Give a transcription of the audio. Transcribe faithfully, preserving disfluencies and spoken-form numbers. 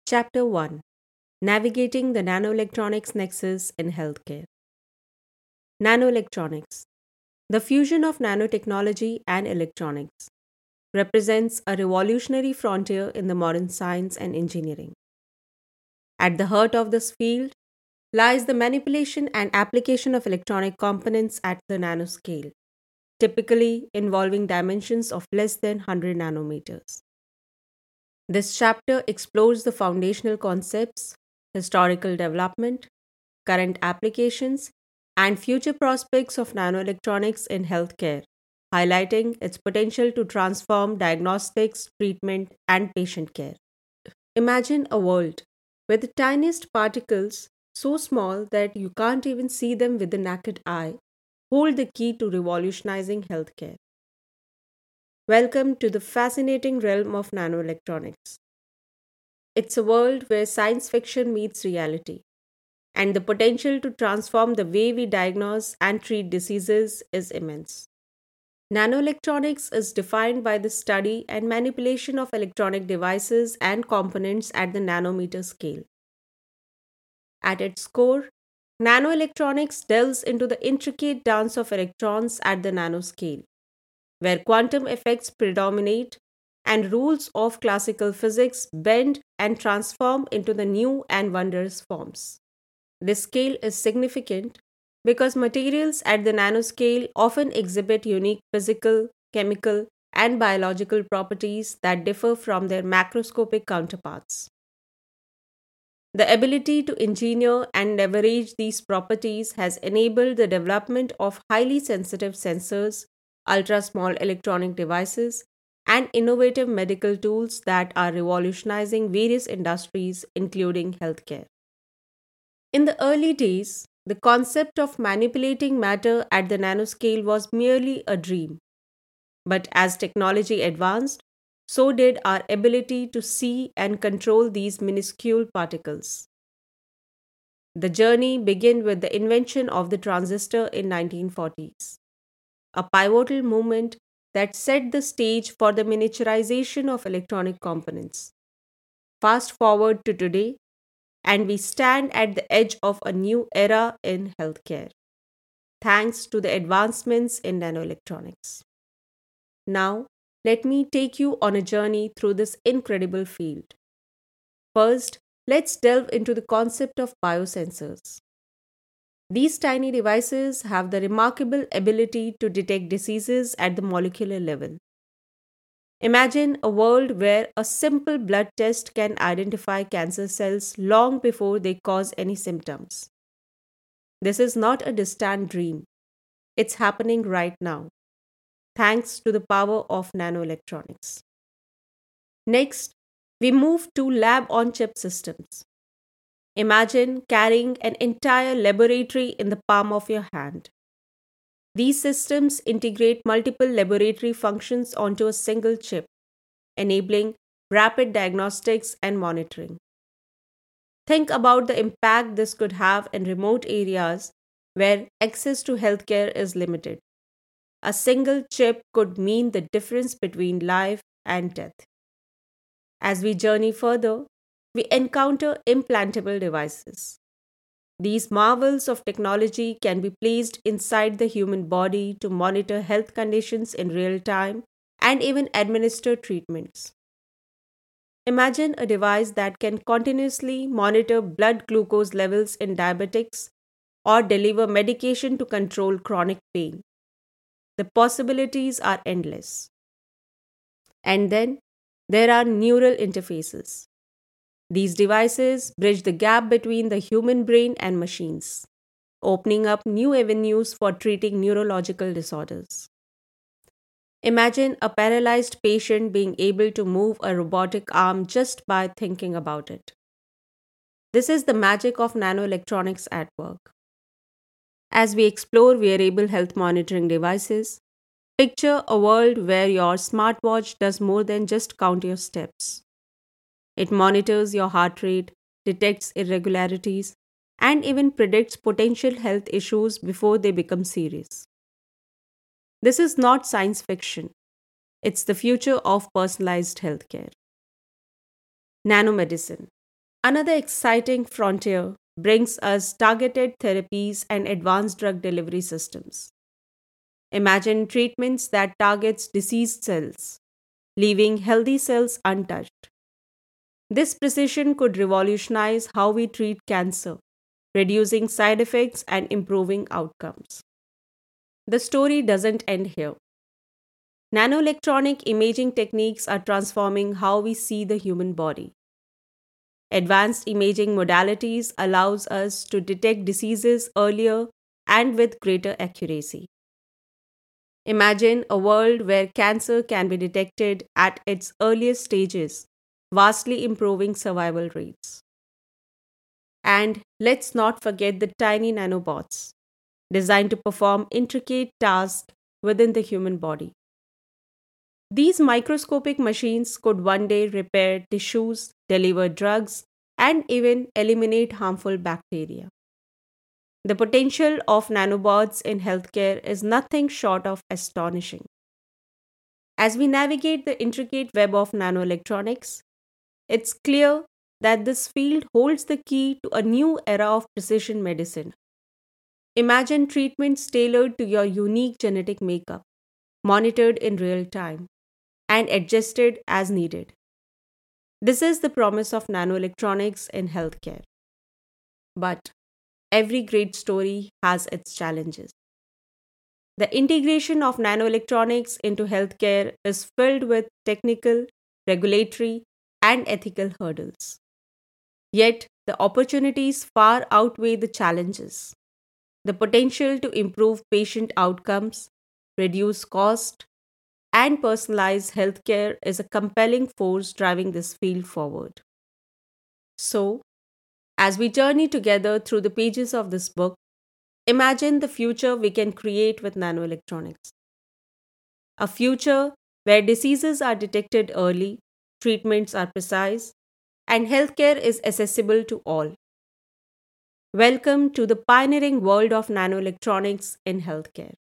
Chapter one: Navigating the Nanoelectronics Nexus in Healthcare. Nanoelectronics, the fusion of nanotechnology and electronics, represents a revolutionary frontier in the modern science and engineering. At the heart of this field lies the manipulation and application of electronic components at the nanoscale, typically involving dimensions of less than one hundred nanometers. This chapter explores the foundational concepts, historical development, current applications, and future prospects of nanoelectronics in healthcare, highlighting its potential to transform diagnostics, treatment, and patient care. Imagine a world where the tiniest particles, so small that you can't even see them with the naked eye, hold the key to revolutionizing healthcare. Welcome to the fascinating realm of nanoelectronics. It's a world where science fiction meets reality, and the potential to transform the way we diagnose and treat diseases is immense. Nanoelectronics is defined by the study and manipulation of electronic devices and components at the nanometer scale. At its core, nanoelectronics delves into the intricate dance of electrons at the nanoscale, where quantum effects predominate and rules of classical physics bend and transform into the new and wondrous forms. This scale is significant because materials at the nanoscale often exhibit unique physical, chemical, and biological properties that differ from their macroscopic counterparts. The ability to engineer and leverage these properties has enabled the development of highly sensitive sensors, ultra small electronic devices, and innovative medical tools that are revolutionizing various industries, including healthcare. In the early days, the concept of manipulating matter at the nanoscale was merely a dream. But as technology advanced, so did our ability to see and control these minuscule particles. The journey began with the invention of the transistor in nineteen forties, a pivotal movement that set the stage for the miniaturization of electronic components. Fast forward to today, and we stand at the edge of a new era in healthcare, thanks to the advancements in nanoelectronics. Now, let me take you on a journey through this incredible field. First, let's delve into the concept of biosensors. These tiny devices have the remarkable ability to detect diseases at the molecular level. Imagine a world where a simple blood test can identify cancer cells long before they cause any symptoms. This is not a distant dream. It's happening right now, thanks to the power of nanoelectronics. Next, we move to lab on chip systems. Imagine carrying an entire laboratory in the palm of your hand. These systems integrate multiple laboratory functions onto a single chip, enabling rapid diagnostics and monitoring. Think about the impact this could have in remote areas where access to healthcare is limited. A single chip could mean the difference between life and death. As we journey further, we encounter implantable devices. These marvels of technology can be placed inside the human body to monitor health conditions in real time and even administer treatments. Imagine a device that can continuously monitor blood glucose levels in diabetics or deliver medication to control chronic pain. The possibilities are endless. And then there are neural interfaces. These devices bridge the gap between the human brain and machines, opening up new avenues for treating neurological disorders. Imagine a paralyzed patient being able to move a robotic arm just by thinking about it. This is the magic of nanoelectronics at work. As we explore wearable health monitoring devices, picture a world where your smartwatch does more than just count your steps. It monitors your heart rate, detects irregularities, and even predicts potential health issues before they become serious. This is not science fiction. It's the future of personalized healthcare. Nanomedicine. Another exciting frontier brings us targeted therapies and advanced drug delivery systems. Imagine treatments that targets diseased cells, leaving healthy cells untouched. This precision could revolutionize how we treat cancer, reducing side effects and improving outcomes. The story doesn't end here. Nanoelectronic imaging techniques are transforming how we see the human body. Advanced imaging modalities allows us to detect diseases earlier and with greater accuracy. Imagine a world where cancer can be detected at its earliest stages, vastly improving survival rates. And let's not forget the tiny nanobots, designed to perform intricate tasks within the human body. These microscopic machines could one day repair tissues, deliver drugs, and even eliminate harmful bacteria. The potential of nanobots in healthcare is nothing short of astonishing. As we navigate the intricate web of nanoelectronics, it's clear that this field holds the key to a new era of precision medicine. Imagine treatments tailored to your unique genetic makeup, monitored in real time, and adjusted as needed. This is the promise of nanoelectronics in healthcare. But every great story has its challenges. The integration of nanoelectronics into healthcare is filled with technical, regulatory, and ethical hurdles. Yet, the opportunities far outweigh the challenges. The potential to improve patient outcomes, reduce cost, and personalize healthcare is a compelling force driving this field forward. So, as we journey together through the pages of this book, imagine the future we can create with nanoelectronics. A future where diseases are detected early, treatments are precise, and healthcare is accessible to all. Welcome to the pioneering world of nanoelectronics in healthcare.